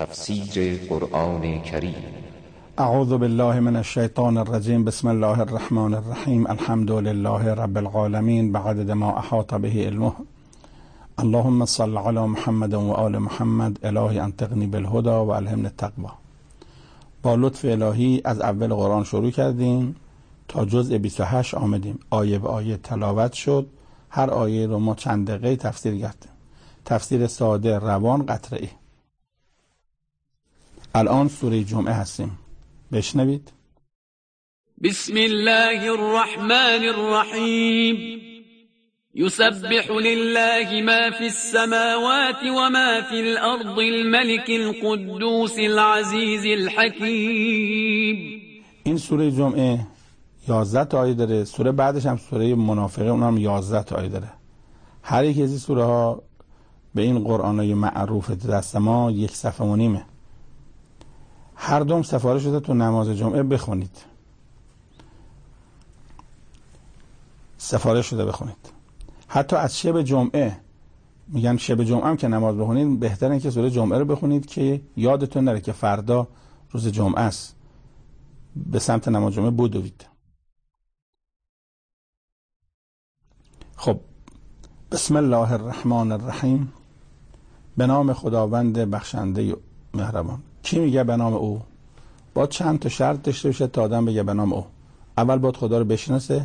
تفسیر قرآن کریم. اعوذ بالله من الشیطان الرجیم. بسم الله الرحمن الرحیم. الحمد لله رب العالمین بعدد ما احاط به علمه. اللهم صل علی محمد و آل محمد. الهی انطقنی بالهدى و الهمنی التقوی. با لطف الهی از اول قرآن شروع کردیم تا جزء 28 آمدیم. آیه به آیه تلاوت شد. هر آیه رو ما چند دقیقه تفسیر کردیم. تفسیر ساده، روان، قطعی. الان سوره جمعه هستیم. بشنوید. بسم الله الرحمن الرحیم. يسبح لله ما في السماوات وما في الأرض الملك القدوس العزيز الحكيم. این سوره جمعه 11 تا آیه داره. سوره بعدش هم سوره منافقه، اونم هم 11 تا آیه داره. هر یک از این سوره ها به این قرآنای معروف دست ما 1.5 صفحه. هر دوم سفارش شده تو نماز جمعه بخونید. سفارش شده بخونید. حتی از شب جمعه، میگن شب جمعه هم که نماز بخونید بهتره که سوره جمعه رو بخونید که یادتون نره که فردا روز جمعه است، به سمت نماز جمعه بدوید. خب، بسم الله الرحمن الرحیم. به نام خداوند بخشنده مهربان. کی میگه به نام او؟ با چند تا شرط داشته باشه تا آدم بگه به نام او. اول باید خدا رو بشناسه،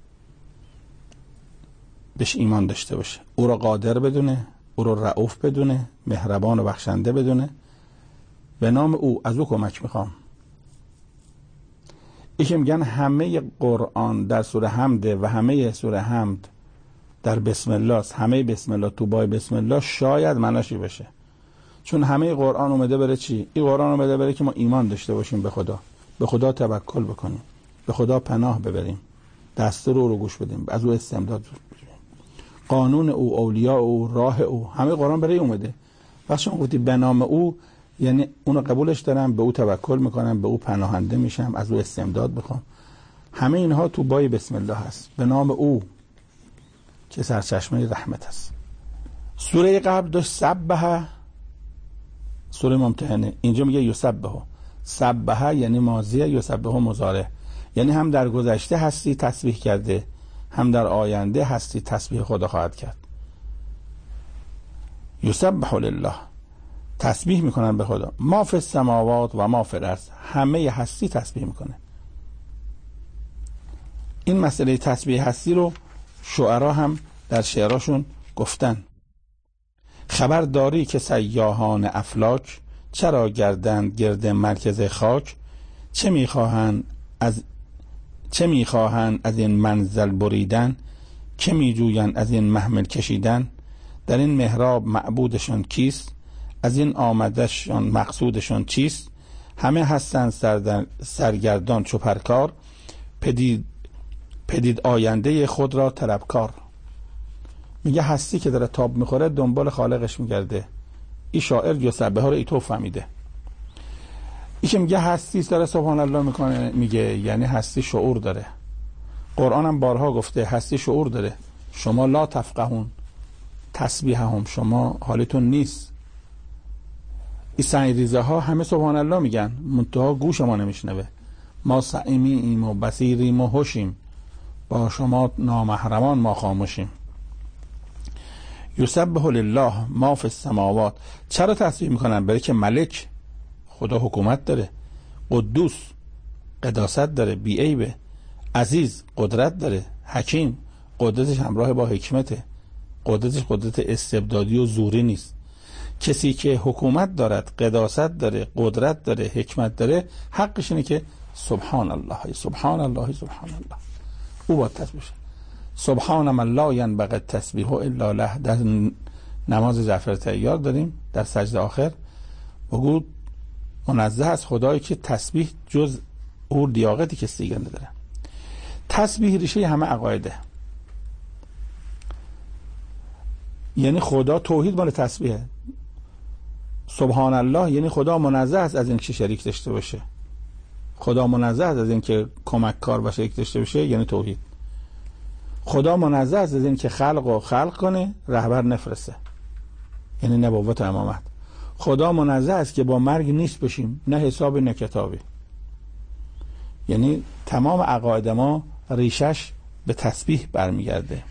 بهش ایمان داشته باشه، او رو قادر بدونه، او رو رؤوف بدونه، مهربان و بخشنده بدونه. به نام او، از او کمک میخوام. ایشون میگن همه قرآن در سوره حمده و همه سوره حمد در بسم الله است. همه بسم الله تو بای بسم الله شاید معناش بشه، چون همه قرآن اومده بره چی؟ این قرآن اومده بره که ما ایمان داشته باشیم به خدا، به خدا توکل بکنیم، به خدا پناه ببریم، دستور او رو گوش بدیم، از او استمداد بگیریم. قانون او، اولیاء او، راه او، همه قرآن برای اومده. وقتی شما گفتی به نام او، یعنی اونو قبولش دارم، به او توکل میکنم، به او پناهنده میشم، از او استمداد بخوام. همه اینها تو بای بسم الله هست. به نام او که سرچشمه رحمت است. سوره قبل داشت سبح، سوره ممتحنه. اینجا میگه یسبح. سبح یعنی ماضیه، یسبح مضارع. یعنی هم در گذشته هستی تسبیح کرده، هم در آینده هستی تسبیح خدا خواهد کرد. یسبح لله، تسبیح میکنن به خدا. ما فی السماوات و ما فی الارض، همه هستی تسبیح میکنه. این مسئله تسبیح هستی رو شعرا هم در شعراشون گفتن. خبر داری که سیاحان افلاک، چرا گردند گرد مرکز خاک؟ چه میخواهند از این منزل بریدن؟ که میجویند از این محمل کشیدن؟ در این محراب معبودشان کیست؟ از این آمدشان مقصودشان چیست؟ همه هستند سرگردان چو پرکار، پدید آینده خود را طلبکار. میگه هستی که داره تاب میخوره دنبال خالقش میگرده. این شاعر یسبح ها رو ایتو فهمیده. ایشه میگه هستی داره سبحان الله میکنه، میگه یعنی هستی شعور داره. قرآن هم بارها گفته هستی شعور داره. شما لا تفقهون تسبیحهم، شما حالتون نیست. این سعیریزه ها همه سبحان الله میگن، منتها گوش ما نمیشنوه. ما سعیمیم و بصیریم و هوشیم، با شما نامحرمان ما خاموشیم. یسبح لله ما فی السماوات. چرا تسبیح میکنن؟ برای که ملک، خدا حکومت داره، قدوس قداست داره، بیعیبه، عزیز قدرت داره، حکیم قدرتش همراه با حکمته، قدرتش قدرت استبدادی و زوری نیست. کسی که حکومت دارد، قداست داره، قدرت داره، حکمت داره، حقش اینه که سبحان الله سبحان الله سبحان الله، او باید تسبیح شه. سبحان من لا ینبغی التسبیح الا له. در نماز جعفر طیار داریم در سجده آخر، بگو منزه از خدایی که تسبیح جز او لیاقتی که دیگه نداره. تسبیح ریشه همه عقایده، یعنی خدا توحید مال تسبیحه. سبحان الله یعنی خدا منزه است از این که شریک داشته باشه، خدا منزه است از این که کمک کار و شریک داشته باشه، یعنی توحید. خدا منزه است از این که خلق کنه رهبر نفرسته، یعنی نبوت و امامت. خدا منزه است که با مرگ نیست بشیم، نه حساب نه کتابی. یعنی تمام عقاید ما ریشش به تسبیح برمیگرده.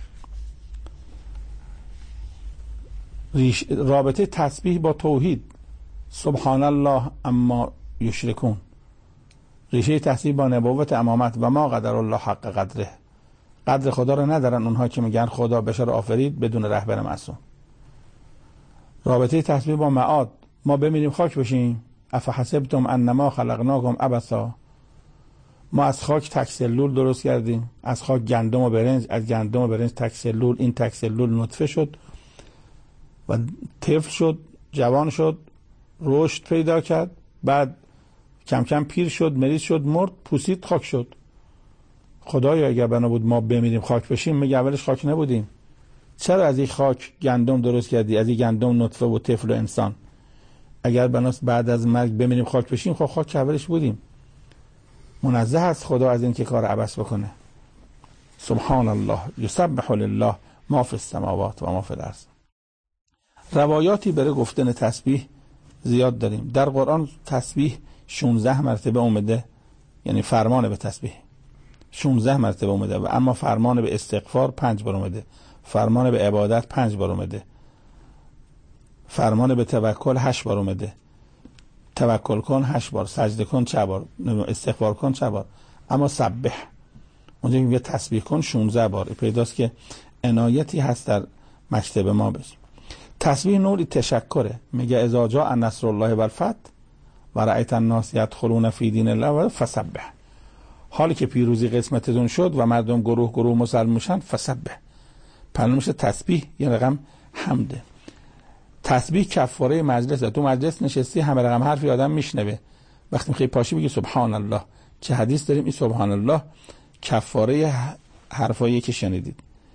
رابطه تسبیح با توحید، سبحان الله اما یشرکون. ریشه تسبیح با نبوت امامت و ما قدر الله حق قدره. قدر خدا رو ندارن اونها که میگن خدا بشر آفرید بدون رهبر معصوم. رابطه تسبیح با معاد، ما بمیریم خاک بشیم. افحسبتم انما خلقناکم عبثا. ما از خاک تک سلول درست کردیم، از خاک گندم و برنج، از گندم و برنج تک سلول، این تک سلول نطفه شد و طفل شد، جوان شد، رشد پیدا کرد، بعد کم کم پیر شد، مریض شد، مرد، پوسید، خاک شد. خدایا اگر بنا بود ما بمیریم خاک بشیم، میگه اولش خاک نبودیم؟ چرا از این خاک گندم درست کردی، از این گندم نطفه و طفل و انسان؟ اگر بناست بعد از مرگ بمیریم خاک بشیم، خب خاک اولش بودیم. منزه است خدا از این که کار عبث بکنه. سبحان الله یسبح لله ما فی السماوات و ما فی الارض. روایاتی برای گفتن تسبیح زیاد داریم. در قرآن تسبیح 16 مرتبه اومده، یعنی فرمان به تسبیح 16 مرتبه اومده، و اما فرمان به استغفار 5 بار اومده، فرمان به عبادت 5 بار اومده، فرمان به توکل 8 بار اومده. توکل کن 8 بار، سجده کن 4 بار، استغفار کن 4 بار. اما سبح اونجا میگه تسبیح کن 16 بار. پیداست که عنایتی هست در مکتب ما بشه. تسبیح نوعی تشکره. میگه اذا جاء نصر الله والفتح و رأیت الناس یدخلون فی دین الله فسبح. حالی که پیروزی قسمتتون شد و مردم گروه گروه مسلمان میشن، فسبح. پس میشه تسبیح یه رقم حمده. تسبیح کفاره مجلسه. تو مجلس نشستی، همه رقم حرفی آدم میشنوه، وقتی میخوای پاشی بگی سبحان الله. چه حدیث داریم این سبحان الله کفاره حرفایی که شنیدید.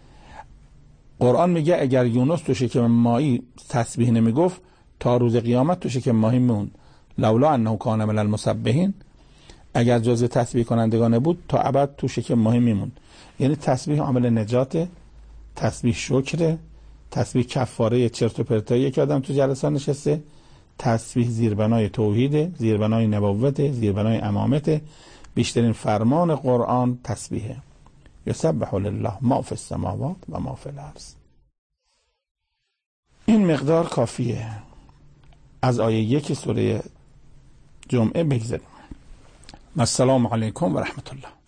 قرآن میگه اگر یونس تو شکم ماهی تسبیح نمیگفت، تا روز قیامت تو شکم ماهی موند. لولا انه کان من المسبحین، اگر جزء تسبیح کنندگان بود تا ابد تو شکم ماهی میموند. یعنی تسبیح عامل نجات، تسبیح شکر، تسبیح کفاره چرت و پرتایی که آدم تو جلسات نشسته، تسبیح زیربنای توحید، زیربنای نبوت، زیربنای امامت. بیشترین فرمان قرآن تسبیحه. یسبح لله ما فی السماوات و ما فی الارض. این مقدار کافیه. از آیه 1 سوره جمعه بگذاریم. السلام علیکم و رحمت الله.